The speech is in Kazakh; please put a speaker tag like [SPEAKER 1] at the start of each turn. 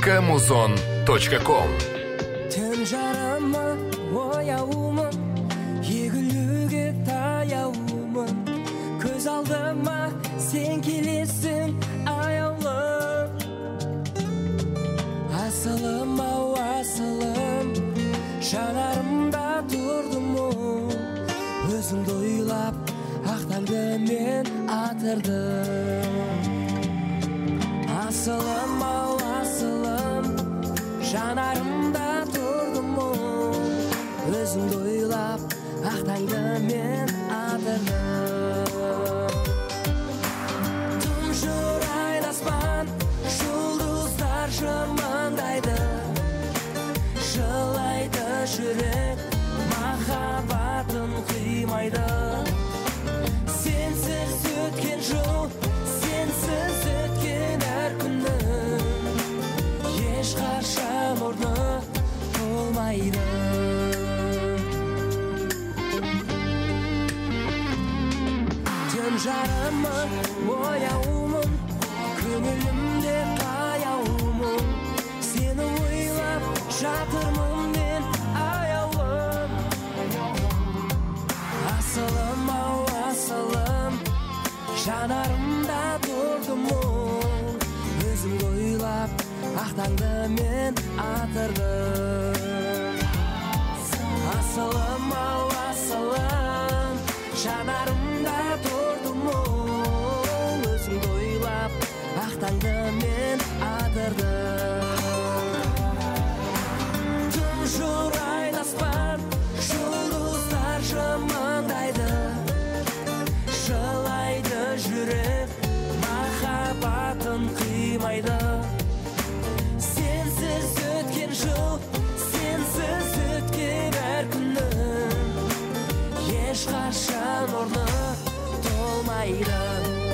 [SPEAKER 1] www.muzon.com.
[SPEAKER 2] Түн жарыма ояумын, егілуге таяумын, көз алдыма сен келесің аяулым. Асылым ау асылым, жанарымда тұрдым ол, өзіңді ойлап ақтаңды мен атырдым. Асылым ау асылым, жанарымда тұрдым ол, өзіңді ойлап ақтаңды мен атырдым. Тұнжырайды аспан, жұлдыздар жымыңдайды, жылайды жүрек, махаббатын қимайды. Сенсіз өткен жыл, сенсіз өткен әр күннің ешқашан орны толмайды. Түн жарымын, ояумын, көңілімде қаяумын, сені ойлап жатырмын мен аяулым. Асылым ау асылым, жанарымда тұрдым ол, өзіңді ойлап ақтаңды мен атырдым. Асылым ау асылым, жанарымда тұрдым ол, өзіңді ойлап ақтаңды мен атырдым. Тұнжырайды аспан, жұлдыздар жымыңдайды, жылайды жүрек, махаббатын қимайды. Сенсіз өткен жыл, сенсіз өткен әр күннің ешқашан орны толмайды.